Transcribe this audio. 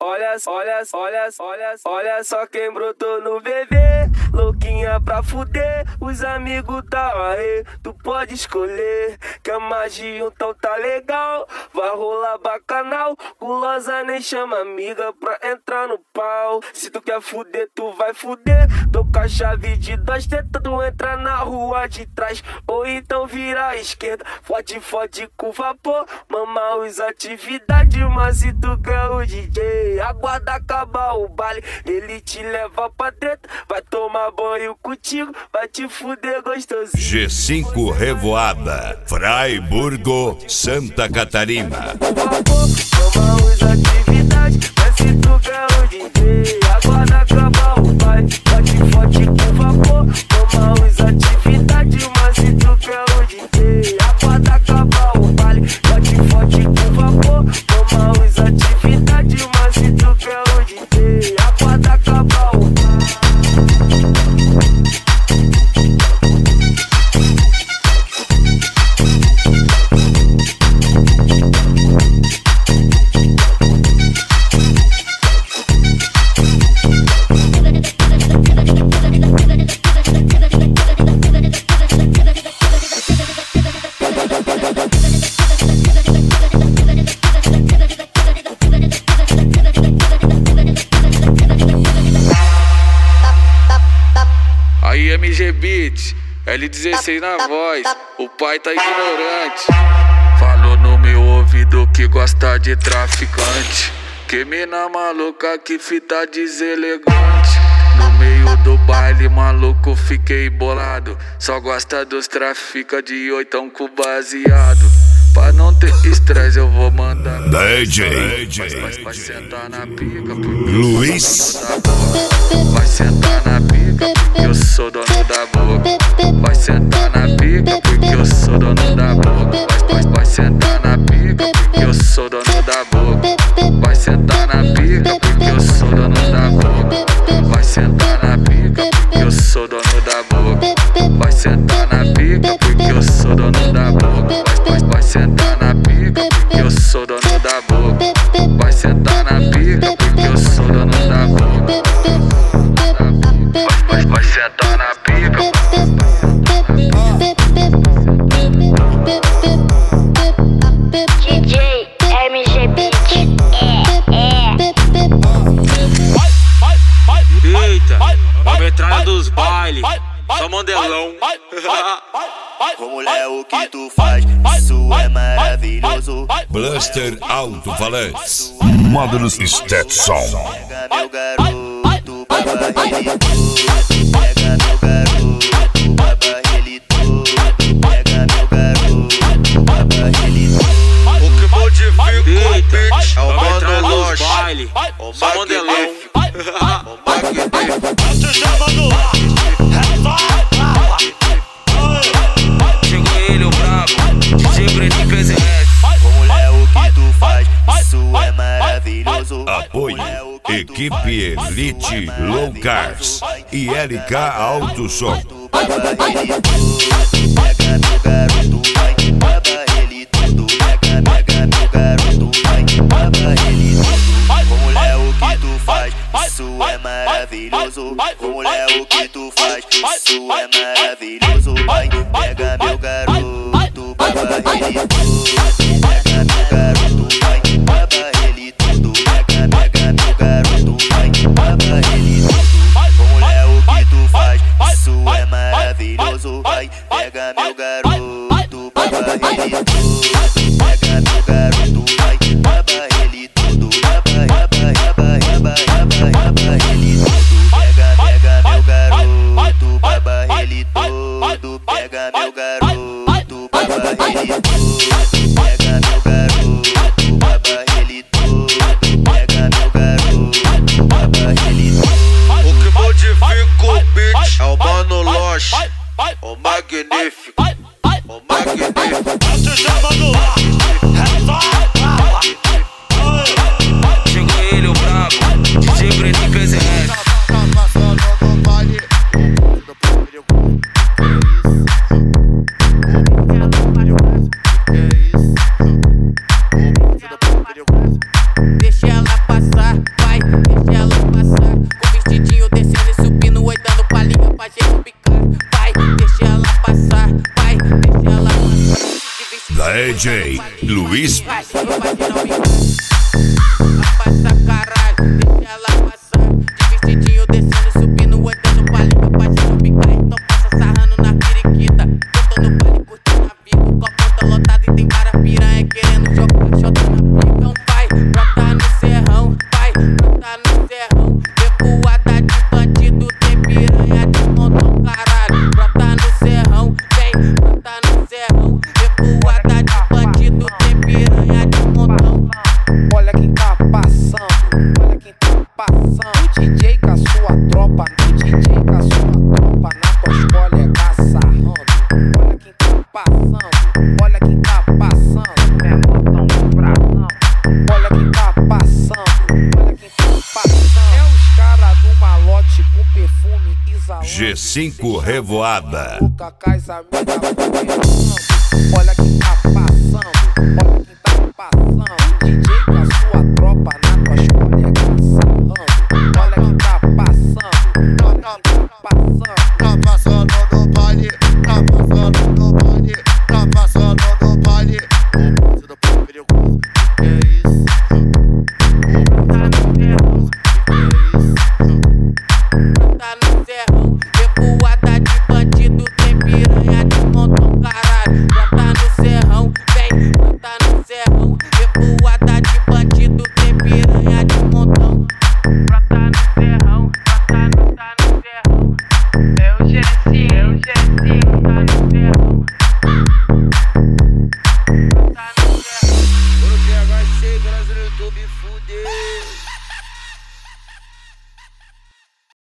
olha só quem brotou no bebê. Louquinha pra fuder, os amigos tá aí. Tu pode escolher, quer mais de um, então tá legal. Vai rolar bacanal, gulosa nem chama amiga pra entrar no pau. Se tu quer fuder, tu vai fuder. Tô com a chave de 2 tetas, tu entra na rua de trás, ou então vira à esquerda. Fode com vapor, mama os atividades. Mas se tu quer o DJ, aguarda acabar o baile. Ele te leva pra treta, vai tomar banho contigo, vai te fuder gostosinho. G5 Revoada, Fraiburgo, Santa Catarina. Com vapor, mama os atividades. Mas se tu quer o DJ, aguarda acabar o baile. Fode com vapor, mama os atividades. Mas se tu quer o DJ, aguarda acabar o baile. Fode com vapor, mama os atividades. Mas se tu quer o DJ, aguarda acabar o baile. Aí MG Beats, L16 na voz, o pai tá ignorante. Falou no meu ouvido que gosta de traficante. Que mina maluca, que fita deselegante. No meio do baile maluco fiquei bolado. Só gosta dos trafica de oitão com baseado. Pra não ter estresse eu vou mandar DJ vai sentar na pica, Luiz. vai sentar na pica, porque eu sou dono da boca. Vai sentar na pica, porque eu sou dono da boca. Vai sentar na pica, porque eu sou dono da boca. Vai sentar na pica, porque eu sou dono da boca. Vai sentar na pica, porque eu sou dono da boca. Vai sentar na pica, porque eu sou dono da boca. Vai sentar na pica, porque eu sou dono da boca. Vai sentar na pica, porque eu sou dono da boca. Vai sentar na pica. DJ MG Beat. Eita, a metralha dos bailes, só mandelão. Como é o que tu faz, isso é maravilhoso. Blaster Alto-Falantes, Módulos Stetson. Pega meu garoto, baba ele todo. Pega meu garoto, baba ele todo. Pega meu garoto, baba ele todo. O que modifica o beat é o monologia, só mandelão. Chegou ele, o brabo, DJ Breno PZS. Como é o que tu faz, isso é maravilhoso. Apoio Equipe Elite Low Cars e LK Alto Som. Baba ele todo. Pega meu garoto, vai. Baba ele todo. Pega meu garoto, vai. Baba ele todo. Como é o que tu faz, isso é maravilhoso. Como é o que tu faz, isso é maravilhoso. Vai. Pega meu garoto, baba ele todo. Pega meu garoto, vai. Baba ele todo. Pega meu garoto, vai. Baba ele todo. Como é o que tu faz, isso é maravilhoso. Vai. Pega meu garoto, baba ele todo. Pega meu garoto, vai. Baba ele todo. Baba ele todo. Pega meu garoto, baba ele todo. Pega meu garoto, baba ele todo. Pega meu garoto, baba Luiz. Vai passar caralho, deixa ela passar. De vestidinho descendo, subindo, olhando pra língua, fazendo picar. Então passa sarrando na periquita. Eu tô no baile curtindo a vida, o copo tá lotado e tem várias piranha querendo jogar xota na pica. Então vai, brota no serrão, vai, brota no serrão. Revoada de bandido, tem piranha de montão, caralho. Brota no serrão, vem, brota no serrão. Revoada de bandido, tem piranha de montão. Olha quem tá passando, olha quem tá passando. O DJ com a sua tropa, o DJ com a sua tropa na tua escola é caçarrando. Olha quem tá passando, olha quem tá passando. É botão no bração. Olha quem tá passando, olha quem tá passando. É os caras do malote com perfume exalando. G5 Revoada. Boca, cais, amiga, olha quem tá passando.